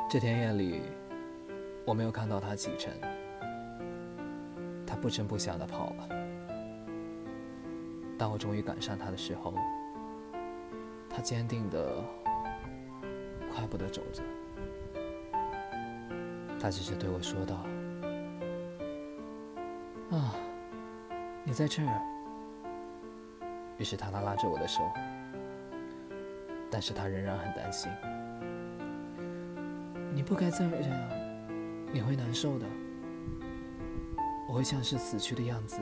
这天夜里，我没有看到他启程，他不声不响地跑了。当我终于赶上他的时候，他坚定地快步地走着。他只是对我说道：“啊，你在这儿。”于是他拉着我的手，但是他仍然很担心。你不该这样，你会难受的。我会像是死去的样子，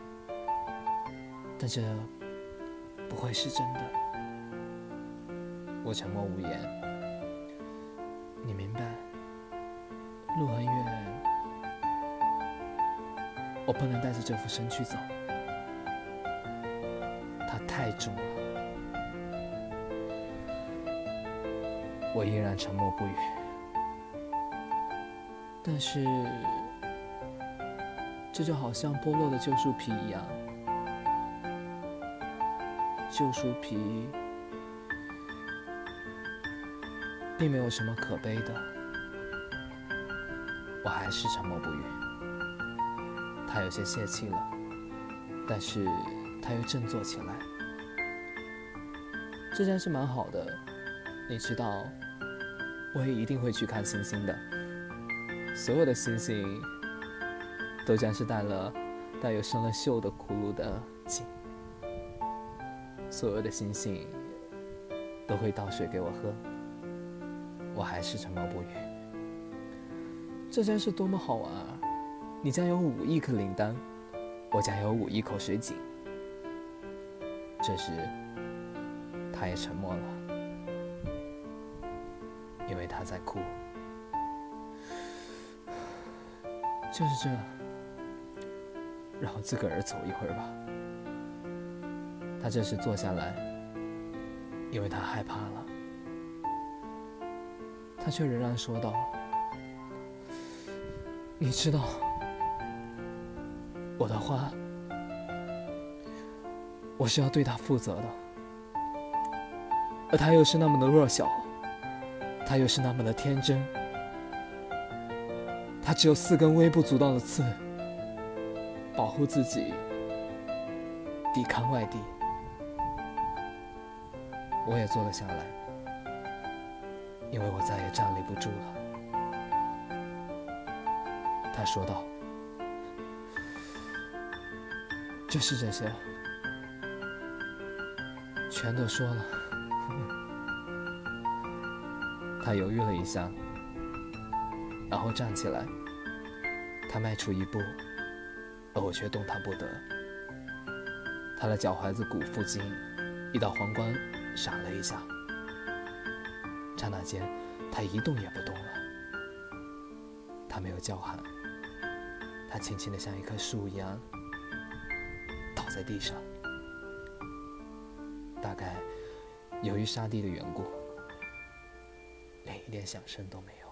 但这不会是真的。我沉默无言。你明白，路很远，我不能带着这副身躯走，它太重了。我依然沉默不语。但是，这就好像剥落的旧树皮一样，旧树皮并没有什么可悲的。我还是沉默不语。他有些泄气了，但是他又振作起来。这件事蛮好的，你知道，我也一定会去看星星的。所有的星星都将是带有生了锈的骷髅的景，所有的星星都会倒水给我喝。我还是沉默不语。这件事多么好玩啊！你将有5亿颗铃铛，我将有5亿口水井。这时他也沉默了，因为他在哭。就是这，让我自个儿走一会儿吧。他这时坐下来，因为他害怕了。他却仍然说道：“你知道，我的话，我是要对他负责的，而他又是那么的弱小，他又是那么的天真。他只有4根微不足道的刺，保护自己，抵抗外敌。”我也坐了下来，因为我再也站立不住了。他说道：“就是这些，全都说了。”他犹豫了一下，然后站起来。他迈出一步，而我却动弹不得。他的脚踝子骨附近，一道黄光闪了一下，刹那间，他一动也不动了。他没有叫喊，他轻轻地像一棵树一样倒在地上。大概由于沙地的缘故，连一点响声都没有。